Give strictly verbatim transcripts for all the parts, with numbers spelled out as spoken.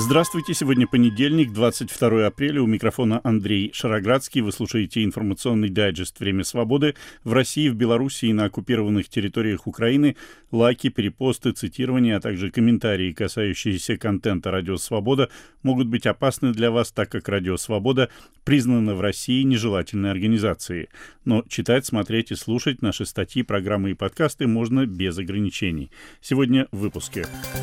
Здравствуйте, сегодня понедельник, двадцать второе апреля, у микрофона Андрей Шароградский. Вы слушаете информационный дайджест «Время свободы». В России, в Беларуси и на оккупированных территориях Украины лайки, перепосты, цитирования, а также комментарии, касающиеся контента «Радио Свобода», могут быть опасны для вас, так как «Радио Свобода» признана в России нежелательной организацией. Но читать, смотреть и слушать наши статьи, программы и подкасты можно без ограничений. Сегодня в выпуске.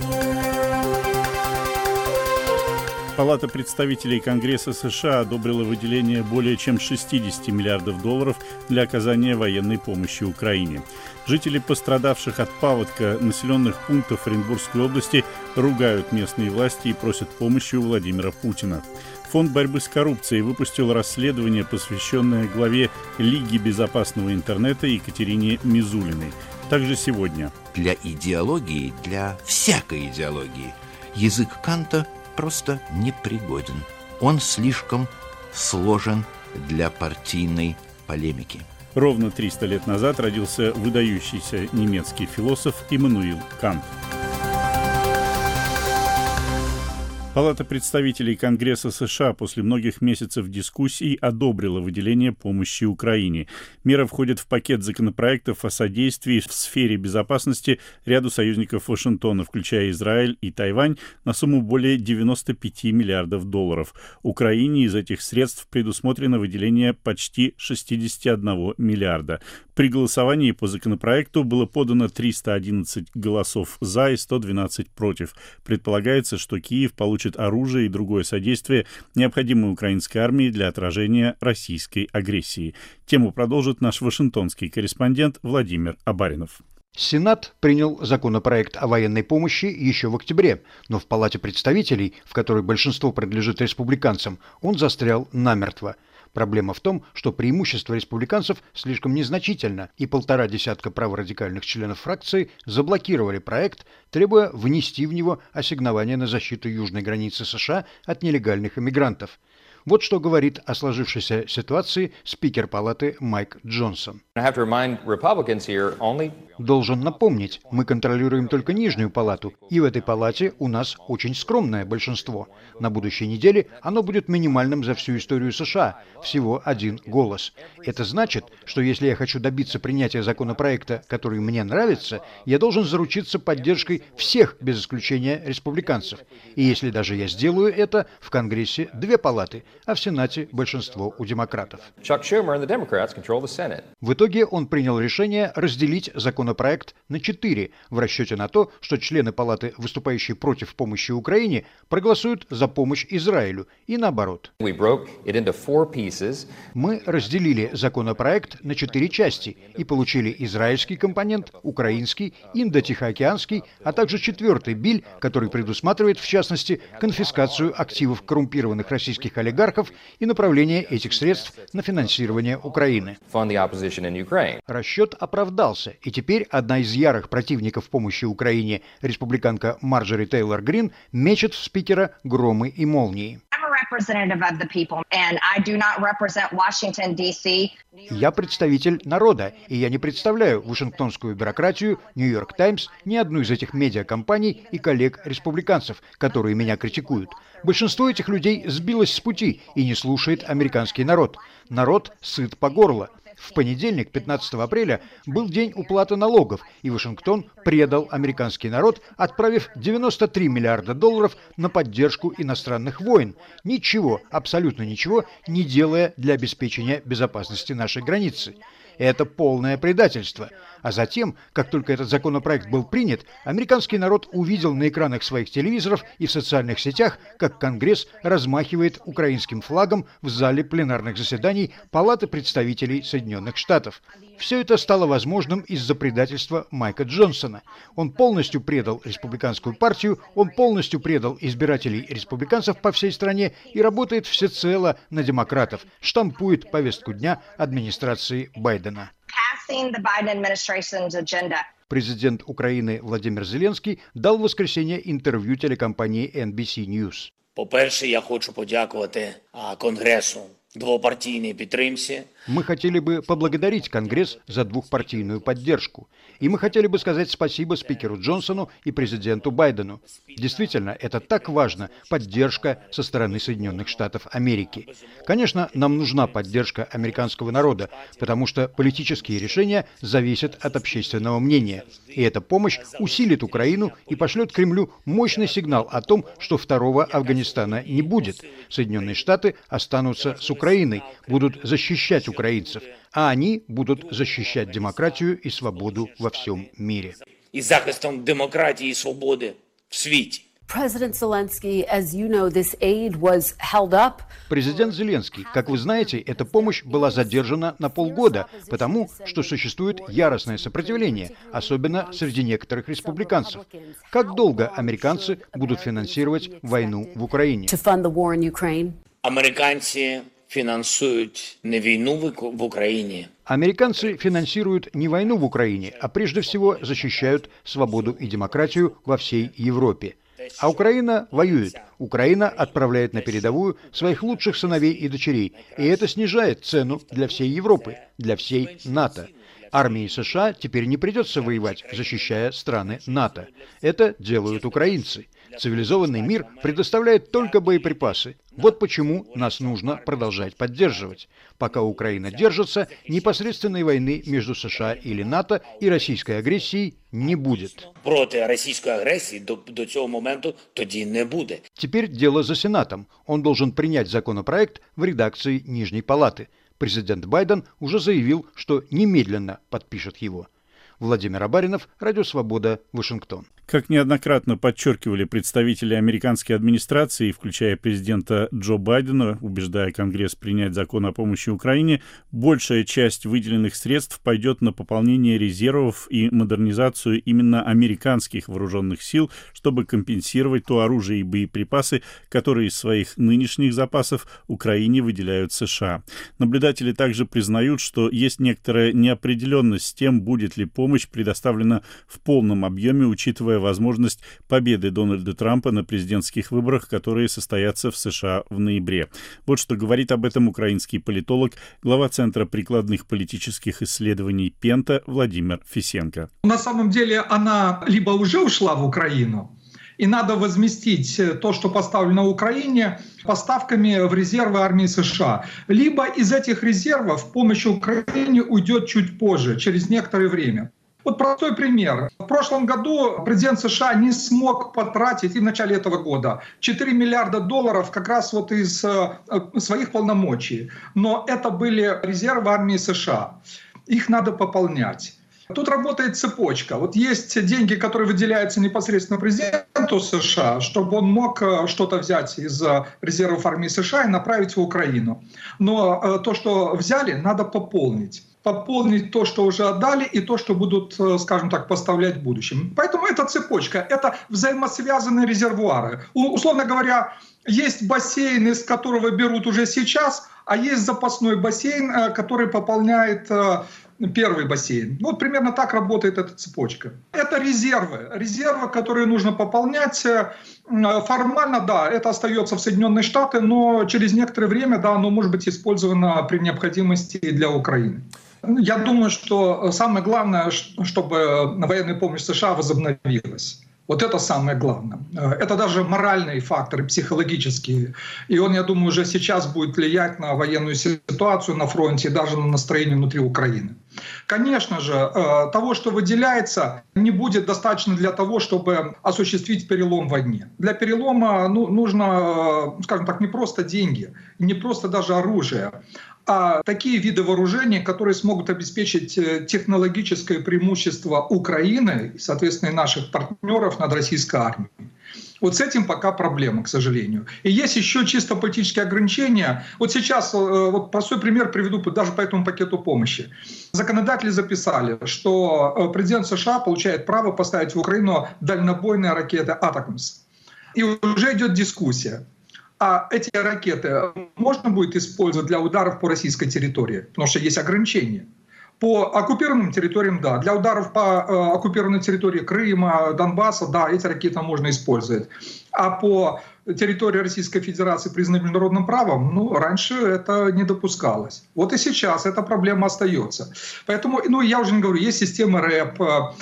Палата представителей Конгресса США одобрила выделение более чем шестьдесят миллиардов долларов для оказания военной помощи Украине. Жители пострадавших от паводка населенных пунктов Оренбургской области ругают местные власти и просят помощи у Владимира Путина. Фонд борьбы с коррупцией выпустил расследование, посвященное главе Лиги безопасного интернета Екатерине Мизулиной. Также сегодня. Для идеологии, для всякой идеологии, язык Канта просто непригоден. Он слишком сложен для партийной полемики. Ровно триста лет назад родился выдающийся немецкий философ Иммануил Кант. Палата представителей Конгресса США после многих месяцев дискуссий одобрила выделение помощи Украине. Мера входит в пакет законопроектов о содействии в сфере безопасности ряду союзников Вашингтона, включая Израиль и Тайвань, на сумму более девяноста пяти миллиардов долларов. Украине из этих средств предусмотрено выделение почти шестидесяти одного миллиарда. При голосовании по законопроекту было подано триста одиннадцать голосов «за» и сто двенадцать «против». Предполагается, что Киев получит оружие и другое содействие, необходимое украинской армии для отражения российской агрессии. Тему продолжит наш вашингтонский корреспондент Владимир Абаринов. Сенат принял законопроект о военной помощи еще в октябре, но в Палате представителей, в которой большинство принадлежит республиканцам, он застрял намертво. Проблема в том, что преимущество республиканцев слишком незначительно, и полтора десятка праворадикальных членов фракции заблокировали проект, требуя внести в него ассигнования на защиту южной границы США от нелегальных иммигрантов. Вот что говорит о сложившейся ситуации спикер Палаты Майк Джонсон. Должен напомнить, мы контролируем только нижнюю палату, и в этой палате у нас очень скромное большинство. На будущей неделе оно будет минимальным за всю историю США, всего один голос. Это значит, что если я хочу добиться принятия законопроекта, который мне нравится, я должен заручиться поддержкой всех без исключения республиканцев. И если даже я сделаю это, в Конгрессе две палаты, а в Сенате большинство у демократов. В итоге он принял решение разделить законопроект на четыре, в расчете на то, что члены Палаты, выступающие против помощи Украине, проголосуют за помощь Израилю, и наоборот. Мы разделили законопроект на четыре части и получили израильский компонент, украинский, индо-тихоокеанский, а также четвертый биль, который предусматривает, в частности, конфискацию активов коррумпированных российских олигархов и направление этих средств на финансирование Украины. Расчет оправдался, и теперь одна из ярых противников помощи Украине, республиканка Марджори Тейлор Грин, мечет в спикера громы и молнии. Я представитель народа, и я не представляю вашингтонскую бюрократию, Нью-Йорк Таймс, ни одну из этих медиакомпаний и коллег-республиканцев, которые меня критикуют. Большинство этих людей сбилось с пути и не слушает американский народ. Народ сыт по горло. В понедельник, пятнадцатого апреля, был день уплаты налогов, и Вашингтон предал американский народ, отправив девяносто три миллиарда долларов на поддержку иностранных войн, ничего, абсолютно ничего, не делая для обеспечения безопасности нашей границы. Это полное предательство. А затем, как только этот законопроект был принят, американский народ увидел на экранах своих телевизоров и в социальных сетях, как Конгресс размахивает украинским флагом в зале пленарных заседаний Палаты представителей Соединенных Штатов. Все это стало возможным из-за предательства Майка Джонсона. Он полностью предал республиканскую партию, он полностью предал избирателей республиканцев по всей стране и работает всецело на демократов, штампует повестку дня администрации Байдена. Президент Украины Владимир Зеленский дал в воскресенье интервью телекомпании ен би сі News. По-перше, я хочу подякувати Конгресу двопартійній підтримці. Мы хотели бы поблагодарить Конгресс за двухпартийную поддержку. И мы хотели бы сказать спасибо спикеру Джонсону и президенту Байдену. Действительно, это так важно – поддержка со стороны Соединенных Штатов Америки. Конечно, нам нужна поддержка американского народа, потому что политические решения зависят от общественного мнения. И эта помощь усилит Украину и пошлет Кремлю мощный сигнал о том, что второго Афганистана не будет. Соединенные Штаты останутся с Украиной, будут защищать украинцев, а они будут защищать демократию и свободу во всем мире. І захистом демократії і свободи в світі. President Zelensky, as you know, this aid was held up. Президент Зеленский, как вы знаете, эта помощь была задержана на полгода, потому что существует яростное сопротивление, особенно среди некоторых республиканцев. Как долго американцы будут финансировать войну в Украине? To fund the war in Ukraine. Американці фінансують не війну в Україні. Американцы финансируют не войну в Украине, а прежде всего защищают свободу и демократию во всей Европе. А Украина воюет. Украина отправляет на передовую своих лучших сыновей и дочерей. И это снижает цену для всей Европы, для всей НАТО. Армии США теперь не придется воевать, защищая страны НАТО. Это делают украинцы. Цивилизованный мир предоставляет только боеприпасы. Вот почему нас нужно продолжать поддерживать. Пока Украина держится, непосредственной войны между США или НАТО и российской агрессией не будет. Проти російської агресії до, до цього моменту тоді не буде. Теперь дело за Сенатом. Он должен принять законопроект в редакции Нижней Палаты. Президент Байден уже заявил, что немедленно подпишет его. Владимир Абаринов, Радио Свобода, Вашингтон. Как неоднократно подчеркивали представители американской администрации, включая президента Джо Байдена, убеждая Конгресс принять закон о помощи Украине, большая часть выделенных средств пойдет на пополнение резервов и модернизацию именно американских вооруженных сил, чтобы компенсировать то оружие и боеприпасы, которые из своих нынешних запасов Украине выделяют США. Наблюдатели также признают, что есть некоторая неопределенность с тем, будет ли помощь предоставлена в полном объеме, учитывая возможность победы Дональда Трампа на президентских выборах, которые состоятся в США в ноябре. Вот что говорит об этом украинский политолог, глава Центра прикладных политических исследований Пента Владимир Фисенко. На самом деле она либо уже ушла в Украину, и надо возместить то, что поставлено Украине, поставками в резервы армии США. Либо из этих резервов помощь Украине уйдет чуть позже, через некоторое время. Вот простой пример. В прошлом году президент США не смог потратить, и в начале этого года, четыре миллиарда долларов как раз вот из э, своих полномочий. Но это были резервы армии США. Их надо пополнять. Тут работает цепочка. Вот есть деньги, которые выделяются непосредственно президенту США, чтобы он мог что-то взять из резервов армии США и направить в Украину. Но то, что взяли, надо пополнить. Пополнить то, что уже отдали, и то, что будут, скажем так, поставлять в будущем. Поэтому это цепочка, это взаимосвязанные резервуары. Условно говоря, есть бассейн, из которого берут уже сейчас, а есть запасной бассейн, который пополняет первый бассейн. Вот примерно так работает эта цепочка. Это резервы. Резервы, которые нужно пополнять. Формально, да, это остается в Соединенные Штаты, но через некоторое время, да, оно может быть использовано при необходимости для Украины. Я думаю, что самое главное, чтобы военная помощь США возобновилась. Вот это самое главное. Это даже моральные факторы, психологические. И он, я думаю, уже сейчас будет влиять на военную ситуацию на фронте и даже на настроение внутри Украины. Конечно же, того, что выделяется, не будет достаточно для того, чтобы осуществить перелом в войне. Для перелома ну, нужно, скажем так, не просто деньги, не просто даже оружие, а такие виды вооружений, которые смогут обеспечить технологическое преимущество Украины и, соответственно, и наших партнеров над российской армией. Вот с этим пока проблема, к сожалению. И есть еще чисто политические ограничения. Вот сейчас, вот простой пример приведу даже по этому пакету помощи. Законодатели записали, что президент США получает право поставить в Украину дальнобойные ракеты «Атакамс». И уже идет дискуссия. А эти ракеты можно будет использовать для ударов по российской территории, потому что есть ограничения. По оккупированным территориям, да. Для ударов по э, оккупированной территории Крыма, Донбасса, да, эти ракеты можно использовать. А по территории Российской Федерации признаны международным правом, ну, раньше это не допускалось. Вот и сейчас эта проблема остается. Поэтому, ну, я уже не говорю, есть система РЭП,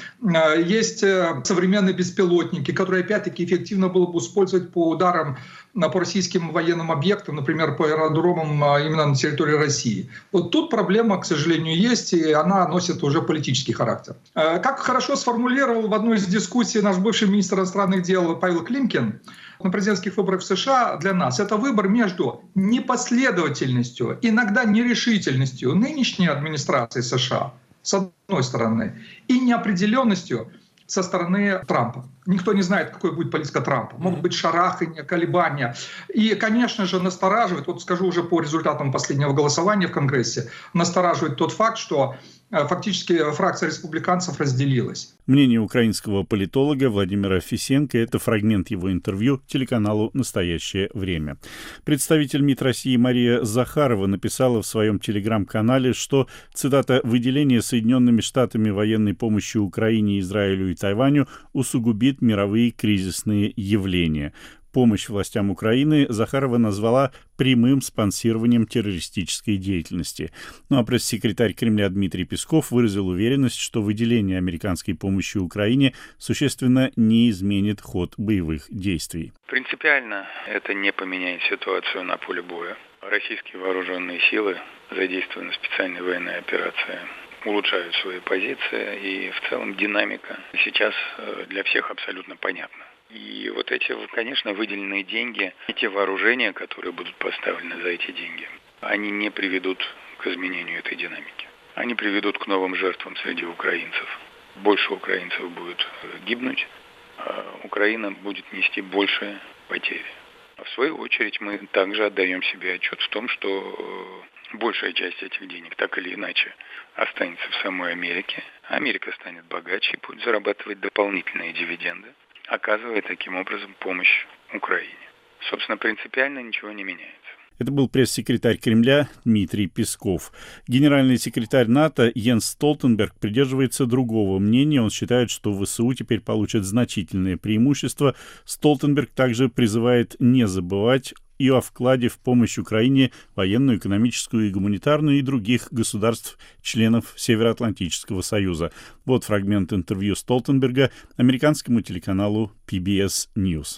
есть современные беспилотники, которые, опять-таки, эффективно было бы использовать по ударам по российским военным объектам, например, по аэродромам именно на территории России. Вот тут проблема, к сожалению, есть, и она носит уже политический характер. Как хорошо сформулировал в одной из дискуссий наш бывший министр иностранных дел Павел Климкин, на президентских выборах в США для нас это выбор между непоследовательностью, иногда нерешительностью нынешней администрации США, с одной стороны, и неопределенностью со стороны Трампа. Никто не знает, какой будет политика Трампа. Могут быть шарахания, колебания. И, конечно же, настораживает, вот скажу уже по результатам последнего голосования в Конгрессе, настораживает тот факт, что фактически фракция республиканцев разделилась. Мнение украинского политолога Владимира Фисенко – это фрагмент его интервью телеканалу «Настоящее время». Представитель МИД России Мария Захарова написала в своем телеграм-канале, что, цитата, «выделение Соединенными Штатами военной помощи Украине, Израилю и Тайваню усугубит мировые кризисные явления». Помощь властям Украины Захарова назвала прямым спонсированием террористической деятельности. Ну а пресс-секретарь Кремля Дмитрий Песков выразил уверенность, что выделение американской помощи Украине существенно не изменит ход боевых действий. Принципиально это не поменяет ситуацию на поле боя. Российские вооруженные силы, задействованные в специальной военной операции, улучшают свои позиции, и в целом динамика сейчас для всех абсолютно понятна. И вот эти, конечно, выделенные деньги, эти вооружения, которые будут поставлены за эти деньги, они не приведут к изменению этой динамики. Они приведут к новым жертвам среди украинцев. Больше украинцев будет гибнуть, а Украина будет нести больше потерь. А в свою очередь мы также отдаем себе отчет в том, что большая часть этих денег так или иначе останется в самой Америке. Америка станет богаче и будет зарабатывать дополнительные дивиденды, оказывая таким образом помощь Украине. Собственно, принципиально ничего не меняется. Это был пресс-секретарь Кремля Дмитрий Песков. Генеральный секретарь НАТО Йенс Столтенберг придерживается другого мнения. Он считает, что ВСУ теперь получат значительные преимущества. Столтенберг также призывает не забывать и о вкладе в помощь Украине военную, экономическую и гуманитарную и других государств-членов Североатлантического союза. Вот фрагмент интервью Столтенберга американскому телеканалу пи би эс News.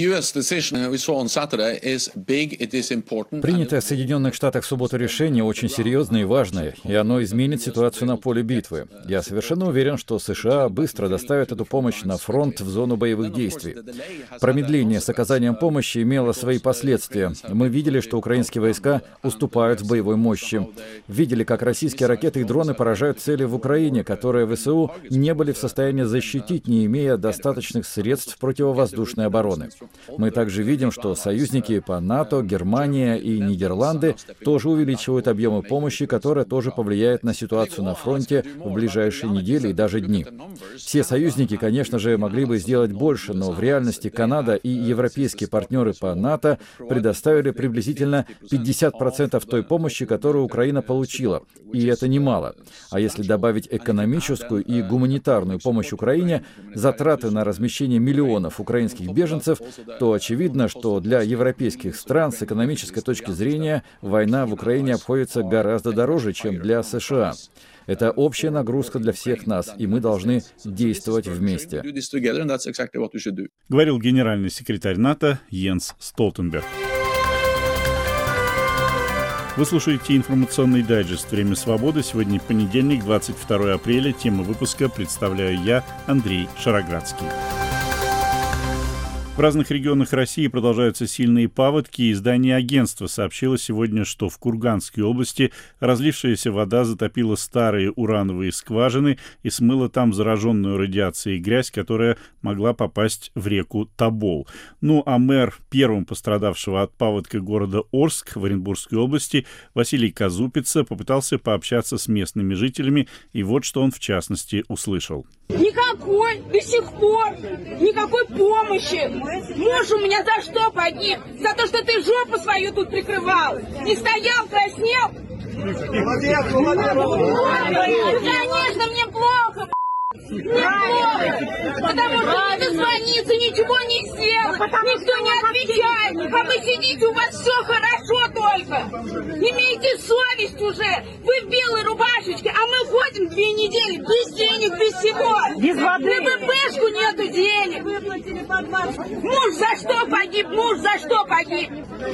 Принятое в Соединенных Штатах в субботу решение очень серьезное и важное, и оно изменит ситуацию на поле битвы. Я совершенно уверен, что США быстро доставят эту помощь на фронт в зону боевых действий. Промедление с оказанием помощи имело свои последствия. Мы видели, что украинские войска уступают в боевой мощи. Видели, как российские ракеты и дроны поражают цели в Украине, которые ВСУ не были в состоянии защитить, не имея достаточных средств противовоздушной обороны. Мы также видим, что союзники по НАТО, Германия и Нидерланды тоже увеличивают объемы помощи, которая тоже повлияет на ситуацию на фронте в ближайшие недели и даже дни. Все союзники, конечно же, могли бы сделать больше, но в реальности Канада и европейские партнеры по НАТО предоставили приблизительно пятьдесят процентов той помощи, которую Украина получила. И это немало. А если добавить экономическую и гуманитарную помощь Украине, затраты на размещение миллионов украинских беженцев, то очевидно, что для европейских стран с экономической точки зрения война в Украине обходится гораздо дороже, чем для США. Это общая нагрузка для всех нас, и мы должны действовать вместе. Говорил генеральный секретарь НАТО Йенс Столтенберг. Вы слушаете информационный дайджест «Время свободы». Сегодня понедельник, двадцать второе апреля. Тему выпуска представляю я, Андрей Шароградский. В разных регионах России продолжаются сильные паводки. Издание агентства сообщило сегодня, что в Курганской области разлившаяся вода затопила старые урановые скважины и смыла там зараженную радиацией грязь, которая могла попасть в реку Тобол. Ну а мэр первым пострадавшего от паводка города Орск в Оренбургской области Василий Казупица попытался пообщаться с местными жителями, и вот что он в частности услышал. Никакой, до сих пор, никакой помощи. Муж у меня за что погиб? За то, что ты жопу свою тут прикрывал. Не стоял, краснел. Конечно, мне плохо. Неплохо. Потому что не дозвониться, ничего не сделать, никто не отвечает. А вы сидите, у вас все хорошо только. Имейте совесть уже. Вы в белой рубашечке, а мы ходим две недели без денег, без всего. Без воды. На ВПшку нету денег. Муж за что погиб? Муж за что погиб?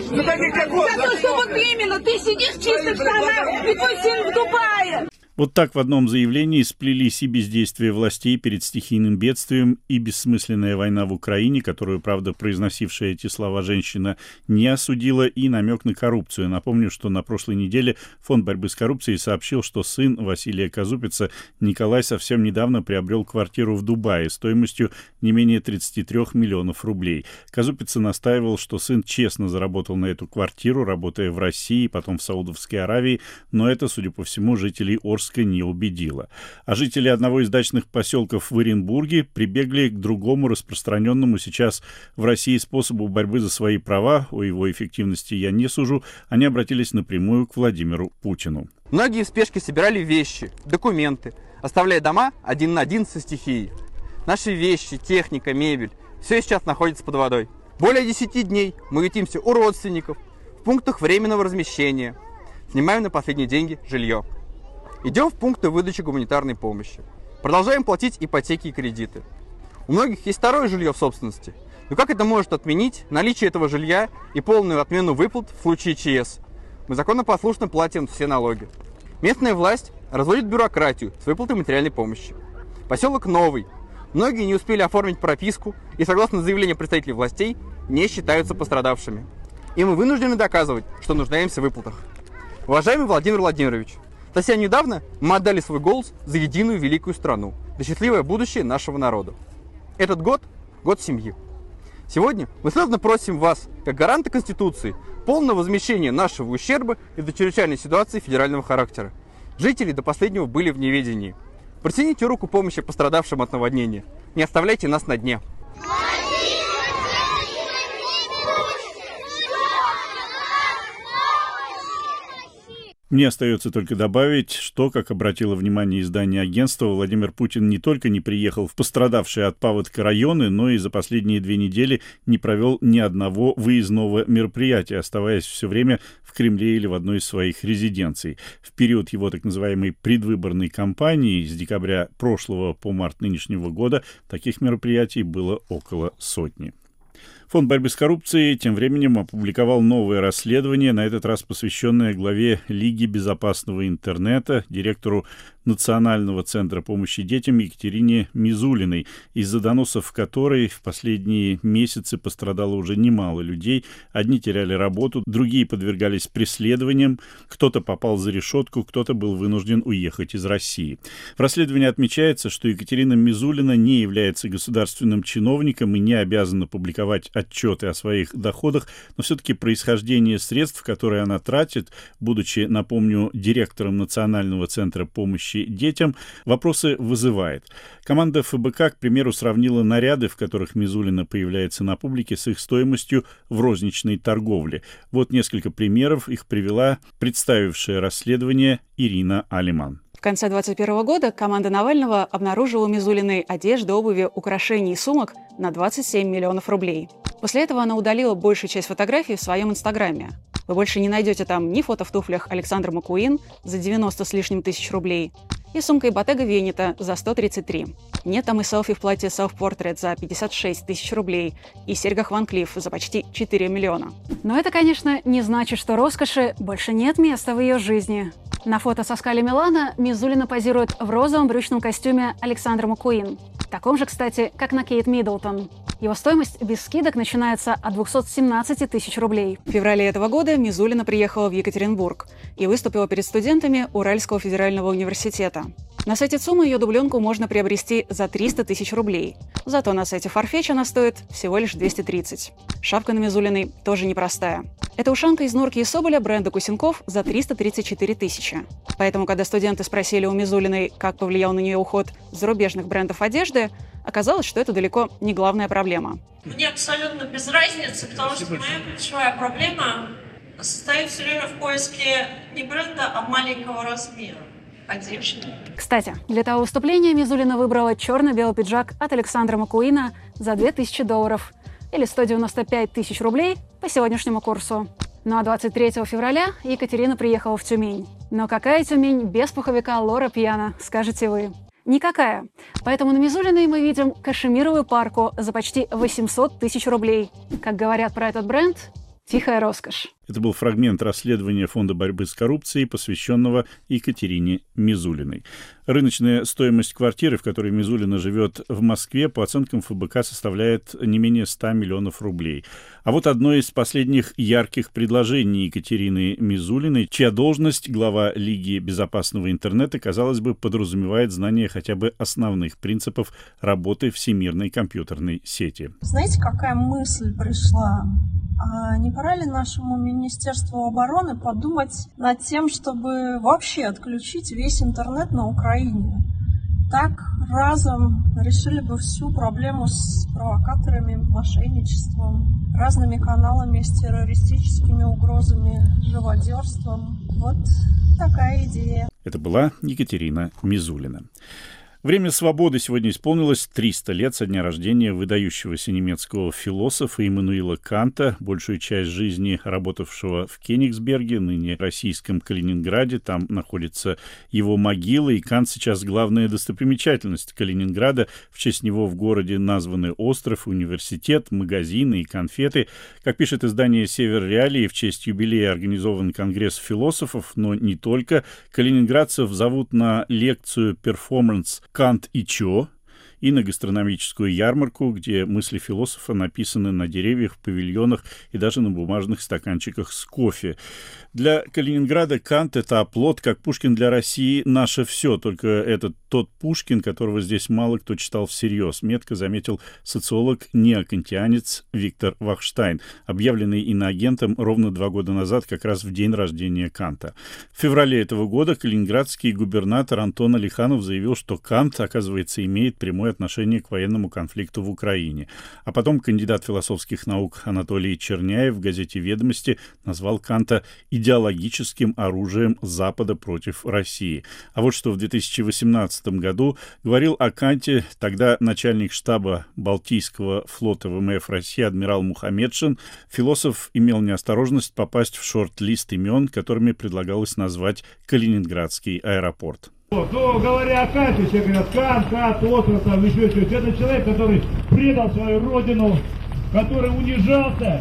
За то, что вот именно ты сидишь в чистых штанах, и твой сын в Дубае. Вот так в одном заявлении сплелись и бездействие властей перед стихийным бедствием, и бессмысленная война в Украине, которую, правда, произносившая эти слова женщина не осудила, и намек на коррупцию. Напомню, что на прошлой неделе Фонд борьбы с коррупцией сообщил, что сын Василия Казупица Николай совсем недавно приобрел квартиру в Дубае стоимостью не менее тридцати трёх миллионов рублей. Казупица настаивал, что сын честно заработал на эту квартиру, работая в России, потом в Саудовской Аравии, но это, судя по всему, жителей Орска не убедило. А жители одного из дачных поселков в Оренбурге прибегли к другому распространенному сейчас в России способу борьбы за свои права. О его эффективности я не сужу. Они обратились напрямую к Владимиру Путину. Многие в спешке собирали вещи, документы, оставляя дома один на один со стихией. Наши вещи, техника, мебель – все сейчас находится под водой. Более десяти дней мы ютимся у родственников, в пунктах временного размещения, снимаем на последние деньги жилье. Идем в пункты выдачи гуманитарной помощи. Продолжаем платить ипотеки и кредиты. У многих есть второе жилье в собственности. Но как это может отменить наличие этого жилья и полную отмену выплат в случае ЧС? Мы законопослушно платим все налоги. Местная власть разводит бюрократию с выплатой материальной помощи. Поселок Новый. Многие не успели оформить прописку и, согласно заявлению представителей властей, не считаются пострадавшими. И мы вынуждены доказывать, что нуждаемся в выплатах. Уважаемый Владимир Владимирович, совсем недавно мы отдали свой голос за единую великую страну, за счастливое будущее нашего народа. Этот год – год семьи. Сегодня мы слезно просим вас, как гаранта Конституции, полного возмещения нашего ущерба из-за чрезвычайной ситуации федерального характера. Жители до последнего были в неведении. Протяните руку помощи пострадавшим от наводнения. Не оставляйте нас на дне. Мне остается только добавить, что, как обратило внимание издание агентства, Владимир Путин не только не приехал в пострадавшие от паводка районы, но и за последние две недели не провел ни одного выездного мероприятия, оставаясь все время в Кремле или в одной из своих резиденций. В период его так называемой предвыборной кампании с декабря прошлого по март нынешнего года таких мероприятий было около сотни. Фонд борьбы с коррупцией тем временем опубликовал новое расследование, на этот раз посвященное главе Лиги безопасного интернета, директору Национального центра помощи детям Екатерине Мизулиной, из-за доносов которой в последние месяцы пострадало уже немало людей. Одни теряли работу, другие подвергались преследованиям, кто-то попал за решетку, кто-то был вынужден уехать из России. В расследовании отмечается, что Екатерина Мизулина не является государственным чиновником и не обязана публиковать отчеты о своих доходах, но все-таки происхождение средств, которые она тратит, будучи, напомню, директором Национального центра помощи детям, вопросы вызывает. Команда эф бэ ка, к примеру, сравнила наряды, в которых Мизулина появляется на публике, с их стоимостью в розничной торговле. Вот несколько примеров, их привела представившая расследование Ирина Алиман. В конце двадцать первого года команда Навального обнаружила у Мизулиной одежды, обуви, украшений и сумок на двадцать семь миллионов рублей. После этого она удалила большую часть фотографий в своем инстаграме. Вы больше не найдете там ни фото в туфлях Александра Маккуин за девяносто с лишним тысяч рублей, и сумка и Bottega Veneta за сто тридцать три. Нет там и селфи в платье Self-Portrait за пятьдесят шесть тысяч рублей, и серьгах Ван Клифф за почти четыре миллиона. Но это, конечно, не значит, что роскоши больше нет места в ее жизни. На фото со Скали Милана Мизулина позирует в розовом брючном костюме Александра Маккуин. Таком же, кстати, как на Кейт Миддлтон. Его стоимость без скидок начинается от двухсот семнадцати тысяч рублей. В феврале этого года Мизулина приехала в Екатеринбург и выступила перед студентами Уральского федерального университета. На сайте ЦУМа ее дубленку можно приобрести за триста тысяч рублей. Зато на сайте Farfetch она стоит всего лишь двести тридцать. Шапка на Мизулиной тоже непростая. Это ушанка из норки и соболя бренда Кусенков за триста тридцать четыре тысячи. Поэтому, когда студенты спросили у Мизулиной, как повлиял на нее уход зарубежных брендов одежды, оказалось, что это далеко не главная проблема. Мне абсолютно без разницы, потому что моя ключевая проблема состоит все время в поиске не бренда, а маленького размера. одежде. Кстати, для того выступления Мизулина выбрала черно-белый пиджак от Александра Маккуина за две тысячи долларов или сто девяносто пять тысяч рублей по сегодняшнему курсу. Ну а двадцать третьего февраля Екатерина приехала в Тюмень. Но какая Тюмень без пуховика Лора Пьяна, скажете вы? Никакая. Поэтому на Мизулиной мы видим кашемировую парку за почти восемьсот тысяч рублей. Как говорят про этот бренд, тихая роскошь. Это был фрагмент расследования Фонда борьбы с коррупцией, посвященного Екатерине Мизулиной. Рыночная стоимость квартиры, в которой Мизулина живет в Москве, по оценкам эф бэ ка составляет не менее ста миллионов рублей. А вот одно из последних ярких предложений Екатерины Мизулиной, чья должность глава Лиги безопасного интернета, казалось бы, подразумевает знание хотя бы основных принципов работы всемирной компьютерной сети. Знаете, какая мысль пришла? А не пора ли нашему Министерству обороны подумать над тем, чтобы вообще отключить весь интернет на Украине? Так разом решили бы всю проблему с провокаторами, мошенничеством, разными каналами с террористическими угрозами, живодерством. Вот такая идея. Это была Екатерина Мизулина. Время свободы сегодня исполнилось триста лет со дня рождения выдающегося немецкого философа Иммануила Канта, большую часть жизни работавшего в Кенигсберге, ныне российском Калининграде. Там находится его могила, и Кант сейчас главная достопримечательность Калининграда. В честь него в городе названы остров, университет, магазины и конфеты. Как пишет издание «Север Реалии», в честь юбилея организован конгресс философов, но не только. Калининградцев зовут на лекцию «Перформанс Кант и чё?» и на гастрономическую ярмарку, где мысли философа написаны на деревьях, павильонах и даже на бумажных стаканчиках с кофе. Для Калининграда Кант — это оплот, как Пушкин для России наше все, только это тот Пушкин, которого здесь мало кто читал всерьез, метко заметил социолог-неокантианец Виктор Вахштайн, объявленный иноагентом ровно два года назад, как раз в день рождения Канта. В феврале этого года калининградский губернатор Антон Алиханов заявил, что Кант, оказывается, имеет прямое отношение к военному конфликту в Украине. А потом кандидат философских наук Анатолий Черняев в газете «Ведомости» назвал Канта идеологическим оружием Запада против России. А вот что в две тысячи восемнадцатом году говорил о Канте тогда начальник штаба Балтийского флота вэ эм эф России адмирал Мухамедшин. Философ имел неосторожность попасть в шорт-лист имен, которыми предлагалось назвать Калининградский аэропорт. Ну, говоря о Канте, все говорят, Кант, Кант, остров, там, еще что-то. Это человек, который предал свою родину, который унижался,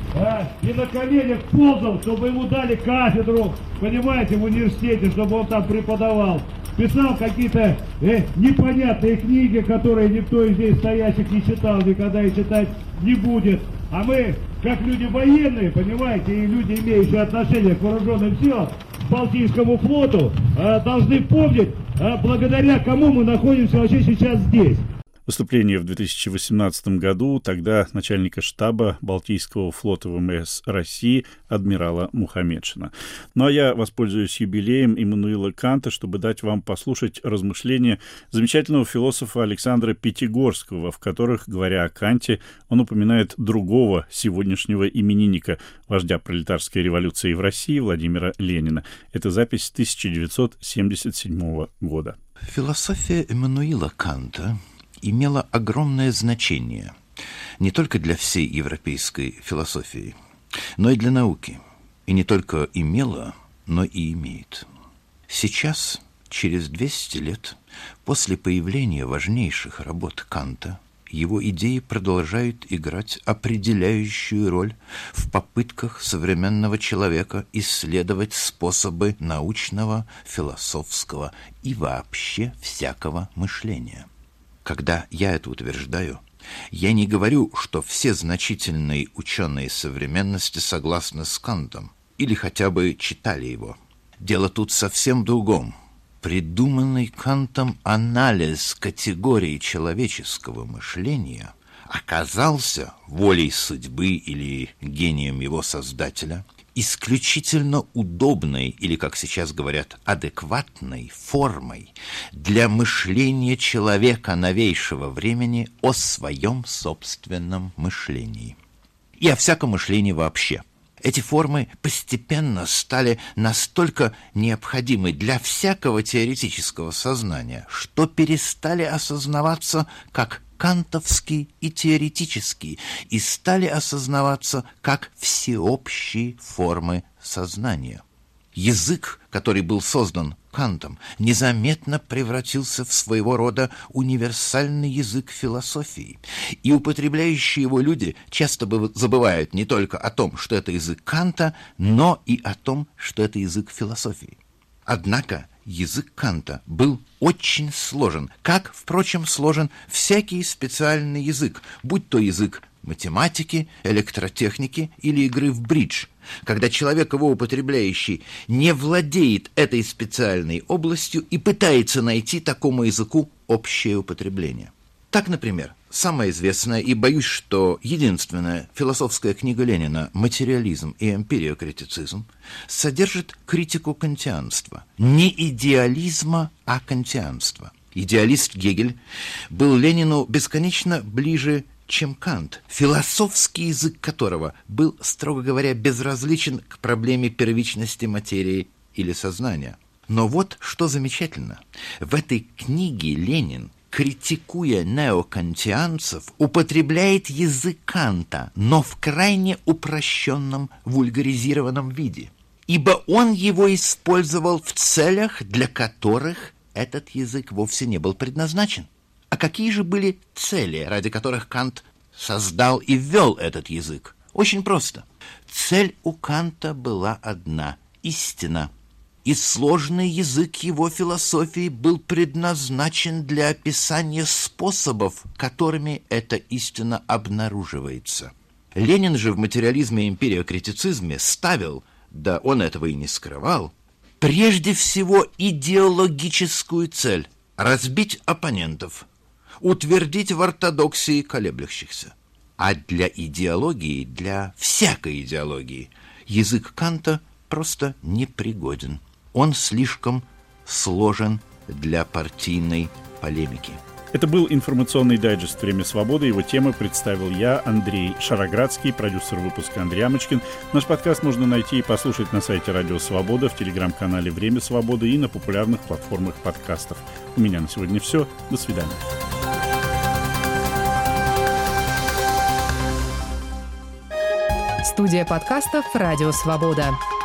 а, и на коленях ползал, чтобы ему дали кафедру, понимаете, в университете, чтобы он там преподавал. Писал какие-то э, непонятные книги, которые никто из здесь стоящих не читал, никогда и читать не будет. А мы, как люди военные, понимаете, и люди, имеющие отношение к вооруженным силам, к Балтийскому флоту, э, должны помнить, э, благодаря кому мы находимся вообще сейчас здесь. Выступление в две тысячи восемнадцатом году тогда начальника штаба Балтийского флота вэ эм эс России адмирала Мухамедшина. Ну а я воспользуюсь юбилеем Иммануила Канта, чтобы дать вам послушать размышления замечательного философа Александра Пятигорского, в которых, говоря о Канте, он упоминает другого сегодняшнего именинника, вождя пролетарской революции в России Владимира Ленина. Это запись тысяча девятьсот семьдесят седьмого года. Философия Иммануила Канта имела огромное значение не только для всей европейской философии, но и для науки. И не только имела, но и имеет. Сейчас, через двести лет, после появления важнейших работ Канта, его идеи продолжают играть определяющую роль в попытках современного человека исследовать способы научного, философского и вообще всякого мышления. Когда я это утверждаю, я не говорю, что все значительные ученые современности согласны с Кантом или хотя бы читали его. Дело тут совсем в другом. Придуманный Кантом анализ категории человеческого мышления оказался волей судьбы или гением его создателя исключительно удобной, или, как сейчас говорят, адекватной формой для мышления человека новейшего времени о своем собственном мышлении. И о всяком мышлении вообще. Эти формы постепенно стали настолько необходимы для всякого теоретического сознания, что перестали осознаваться как кантовские и теоретические, и стали осознаваться как всеобщие формы сознания. Язык, который был создан Кантом, незаметно превратился в своего рода универсальный язык философии, и употребляющие его люди часто забывают не только о том, что это язык Канта, но и о том, что это язык философии. Однако язык Канта был очень сложен, как, впрочем, сложен всякий специальный язык, будь то язык математики, электротехники или игры в бридж, когда человек, его употребляющий, не владеет этой специальной областью и пытается найти такому языку общее употребление. Так, например, самая известная и, боюсь, что единственная философская книга Ленина «Материализм и эмпириокритицизм» содержит критику кантианства. Не идеализма, а кантианства. Идеалист Гегель был Ленину бесконечно ближе, чем Кант, философский язык которого был, строго говоря, безразличен к проблеме первичности материи или сознания. Но вот что замечательно. В этой книге Ленин, критикуя неокантианцев, употребляет язык Канта, но в крайне упрощенном, вульгаризированном виде, ибо он его использовал в целях, для которых этот язык вовсе не был предназначен. А какие же были цели, ради которых Кант создал и ввел этот язык? Очень просто. Цель у Канта была одна – истина. И сложный язык его философии был предназначен для описания способов, которыми эта истина обнаруживается. Ленин же в материализме и эмпириокритицизме ставил, да он этого и не скрывал, прежде всего идеологическую цель – разбить оппонентов, утвердить в ортодоксии колеблющихся. А для идеологии, для всякой идеологии, язык Канта просто непригоден. Он слишком сложен для партийной полемики. Это был информационный дайджест «Время свободы». Его темы представил я, Андрей Шароградский, продюсер выпуска Андрей Амочкин. Наш подкаст можно найти и послушать на сайте Радио Свобода, в телеграм-канале «Время свободы» и на популярных платформах подкастов. У меня на сегодня все. До свидания. Студия подкастов «Радио Свобода».